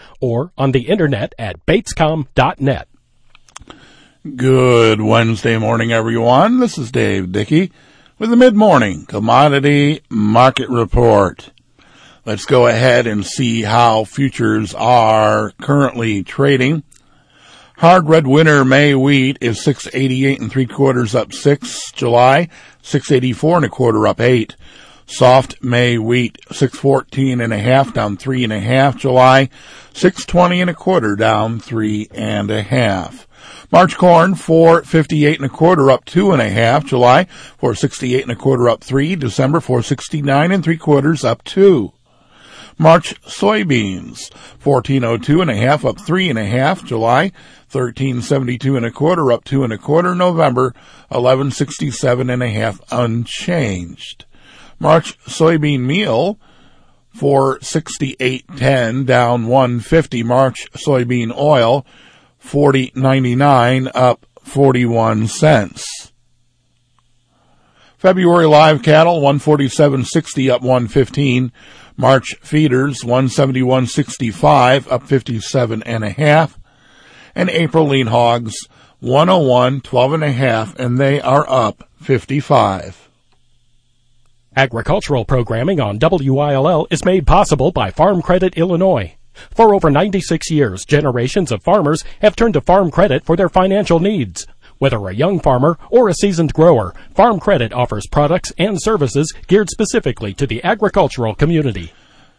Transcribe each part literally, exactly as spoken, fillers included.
or on the internet at batescom dot net. Good Wednesday morning, everyone. This is Dave Dickey with the mid-morning commodity market report. Let's go ahead and see how futures are currently trading. Hard red winter May wheat is six eighty-eight and three quarters up six. July six eighty-four and a quarter up eight. Soft May wheat six fourteen and a half down three and a half. July six twenty and a quarter down three and a half. March corn four fifty-eight and a quarter up two and a half. July four sixty-eight and a quarter up three. December four sixty-nine and three quarters up two. March soybeans fourteen oh two and a half up three and a half. July thirteen seventy-two and a quarter up two and a quarter. November eleven sixty-seven and a half unchanged. March soybean meal four sixty-eight ten down one fifty. March soybean oil forty ninety-nine up forty-one cents. February live cattle one forty-seven sixty up one fifteen. March feeders one seventy-one sixty-five up fifty-seven and a half. And April lean hogs one oh one twelve and a half, and they are up fifty-five. Agricultural programming on W I L L is made possible by Farm Credit Illinois. For over ninety-six years, generations of farmers have turned to Farm Credit for their financial needs. Whether a young farmer or a seasoned grower, Farm Credit offers products and services geared specifically to the agricultural community.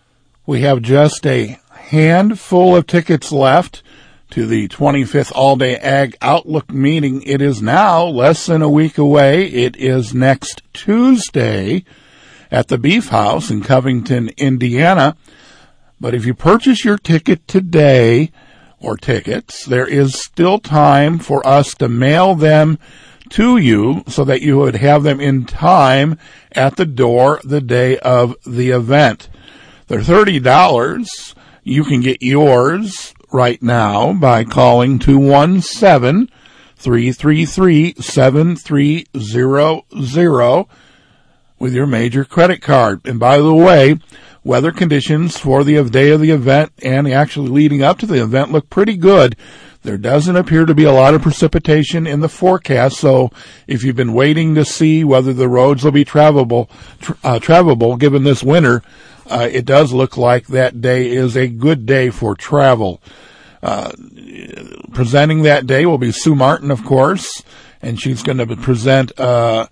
We have just a handful of tickets left to the twenty-fifth All-Day Ag Outlook meeting. It is now less than a week away. It is next Tuesday at the Beef House in Covington, Indiana. But if you purchase your ticket today, or tickets, there is still time for us to mail them to you so that you would have them in time at the door the day of the event. They're thirty dollars. You can get yours right now by calling two one seven, three three three, seven three zero zero with your major credit card. And by the way, weather conditions for the day of the event and actually leading up to the event look pretty good. There doesn't appear to be a lot of precipitation in the forecast, so if you've been waiting to see whether the roads will be travelable, tra- uh, travelable given this winter, uh, it does look like that day is a good day for travel. Uh, presenting that day will be Sue Martin, of course, and she's going to present uh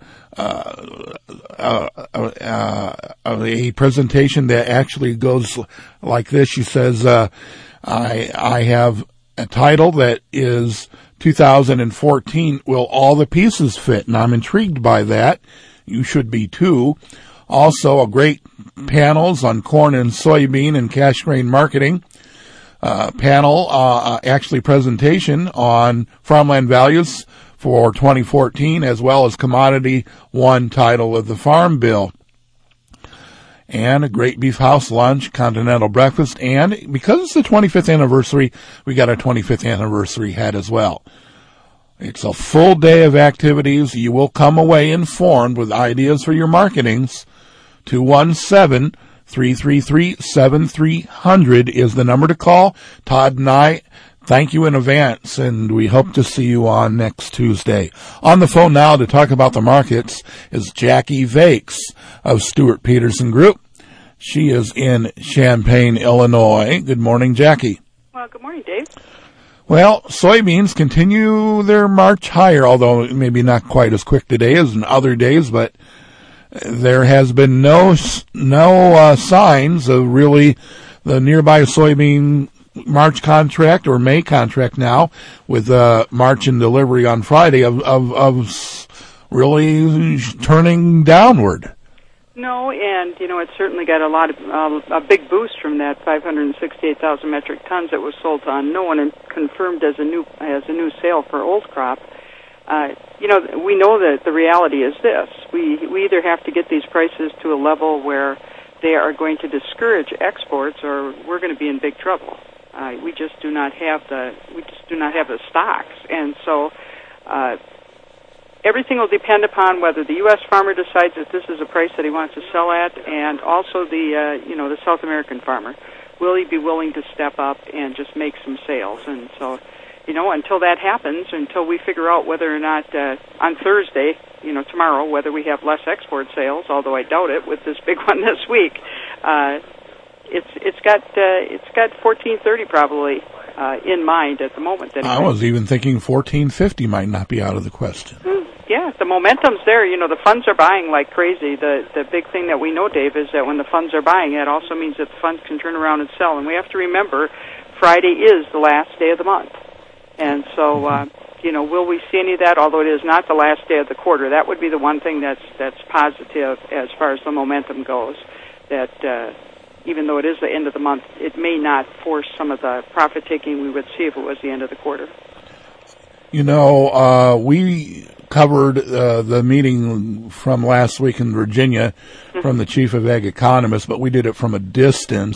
Uh, uh, uh, uh, a presentation that actually goes like this. She says, uh, I, I have a title that is two thousand fourteen, Will All the Pieces Fit? And I'm intrigued by that. You should be too. Also, a great panels on corn and soybean and cash grain marketing. Uh, panel, uh, actually presentation on farmland values for twenty fourteen, as well as Commodity One title of the Farm Bill. And a great Beef House lunch, continental breakfast, and because it's the twenty-fifth anniversary, we got a twenty-fifth anniversary hat as well. It's a full day of activities. You will come away informed with ideas for your marketings. two one seven, three three three, seven three zero zero is the number to call. Todd and I thank you in advance, and we hope to see you on next Tuesday. On the phone now to talk about the markets is Jackie Vakes of Stewart Peterson Group. She is in Champaign, Illinois. Good morning, Jackie. Well, good morning, Dave. Well, soybeans continue their march higher, although maybe not quite as quick today as in other days, but there has been no no uh, signs of really the nearby soybean March contract or May contract now with uh, March and delivery on Friday of, of, of really turning downward. No, and, you know, it certainly got a lot of, uh, a big boost from that five hundred sixty-eight thousand metric tons that was sold to unknown and confirmed as a new, as a new sale for old crop. Uh, you know, we know that the reality is this. We, we either have to get these prices to a level where they are going to discourage exports or we're going to be in big trouble. Uh, we just do not have the, we just do not have the stocks. And so, uh, everything will depend upon whether the U S farmer decides that this is a price that he wants to sell at, and also the uh, you know the South American farmer. will he be willing to step up and just make some sales? And so, you know, until that happens, until we figure out whether or not uh, on Thursday, you know, tomorrow, whether we have less export sales, although I doubt it with this big one this week, uh, it's it's got uh, it's got fourteen thirty probably uh, in mind at the moment. Anyway. I was even thinking fourteen fifty might not be out of the question. Mm, yeah, the momentum's there. You know, the funds are buying like crazy. The the big thing that we know, Dave, is that when the funds are buying, it also means that the funds can turn around and sell. And we have to remember, Friday is the last day of the month. And so, uh, you know, will we see any of that? Although it is not the last day of the quarter, that would be the one thing that's that's positive as far as the momentum goes. That uh, even though it is the end of the month, it may not force some of the profit taking we would see if it was the end of the quarter. You know, uh, we covered uh, the meeting from last week in Virginia mm-hmm. from the chief of ag economists, but we did it from a distance.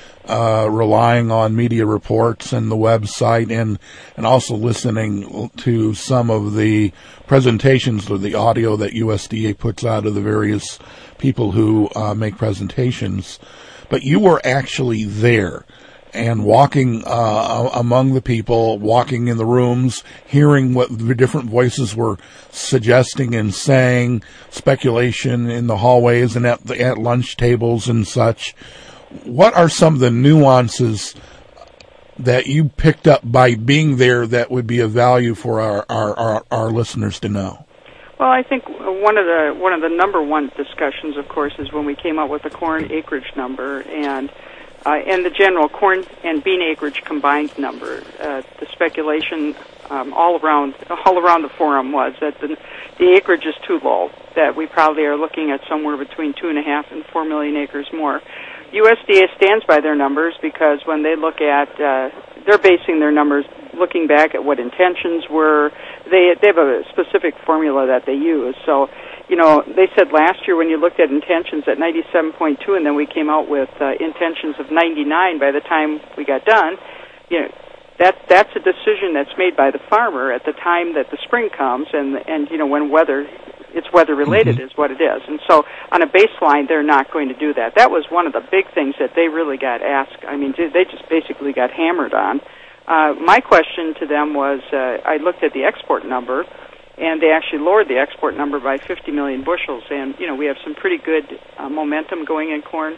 Uh, relying on media reports and the website, and and also listening to some of the presentations or the audio that U S D A puts out of the various people who uh, make presentations. But you were actually there and walking uh, among the people, walking in the rooms, hearing what the different voices were suggesting and saying, speculation in the hallways and at the, at lunch tables and such. What are some of the nuances that you picked up by being there that would be of value for our, our, our, our listeners to know? Well, I think one of the one of the number one discussions, of course, is when we came out with the corn acreage number and uh, and the general corn and bean acreage combined number. Uh, the speculation um, all around all around the forum was that the the acreage is too low. That we probably are looking at somewhere between two and a half and four million acres more. U S D A stands by their numbers because when they look at, uh, they're basing their numbers looking back at what intentions were. They they have a specific formula that they use. So, you know, they said last year when you looked at intentions at ninety-seven point two and then we came out with uh, intentions of ninety-nine by the time we got done, you know, that that's a decision that's made by the farmer at the time that the spring comes and, and you know, when weather... It's weather-related mm-hmm. is what it is. And so on a baseline, they're not going to do that. That was one of the big things that they really got asked. I mean, they just basically got hammered on. Uh, my question to them was, uh, I looked at the export number, and they actually lowered the export number by fifty million bushels. And, you know, we have some pretty good uh, momentum going in corn.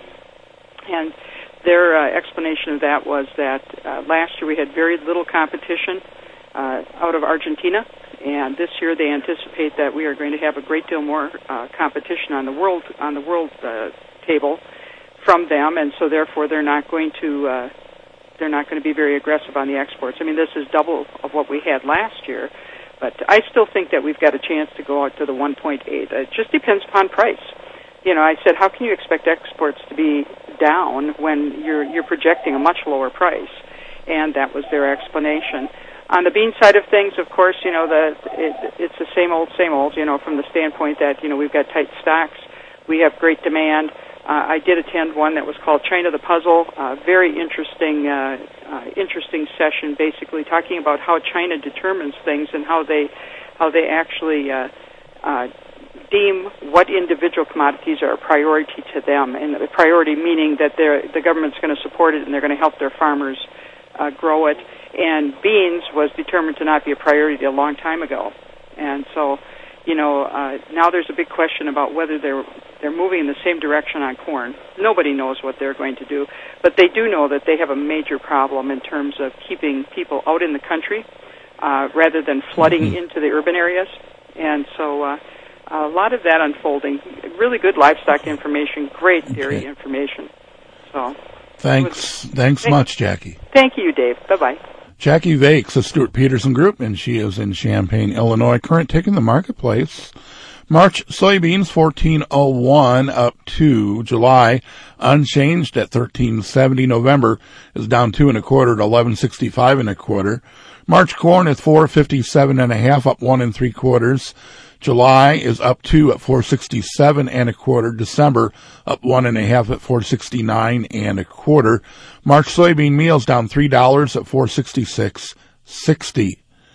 And their uh, explanation of that was that uh, last year we had very little competition uh, out of Argentina. And this year, they anticipate that we are going to have a great deal more uh, competition on the world on the world uh, table from them, and so therefore they're not going to uh, they're not going to be very aggressive on the exports. I mean, this is double of what we had last year, but I still think that we've got a chance to go out to the one point eight. It just depends upon price. You know, I said, how can you expect exports to be down when you're you're projecting a much lower price? And that was their explanation. On the bean side of things, of course, you know, the it, it's the same old, same old, you know, from the standpoint that, you know, we've got tight stocks. We have great demand. Uh, I did attend one that was called China the Puzzle, uh, very interesting, uh, uh, interesting session, basically talking about how China determines things and how they, how they actually uh, uh, deem what individual commodities are a priority to them, and the priority meaning that they're, the government's going to support it and they're going to help their farmers uh, grow it. And beans was determined to not be a priority a long time ago. And so, you know, uh, now there's a big question about whether they're they're moving in the same direction on corn. Nobody knows what they're going to do, but they do know that they have a major problem in terms of keeping people out in the country uh, rather than flooding mm-hmm. into the urban areas. And so uh, a lot of that unfolding. Really good livestock information, great dairy okay. information. So thanks, was, thanks thank, much, Jackie. Thank you, Dave. Bye-bye. Jackie Vakes of Stuart Peterson Group, and she is in Champaign, Illinois. Current tick in the marketplace. March soybeans fourteen oh one up to July unchanged at thirteen seventy. November is down two and a quarter to eleven sixty-five and a quarter. March corn is four fifty-seven and a half up one and three quarters. July is up two at four sixty-seven and a quarter. December up one and a half at four sixty-nine and a quarter. March soybean meals down three dollars at four sixty-six sixty.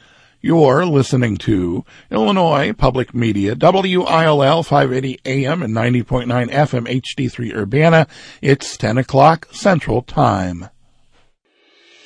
You're listening to Illinois Public Media, W I L L five eighty A M and ninety point nine F M H D three Urbana. It's ten o'clock Central Time.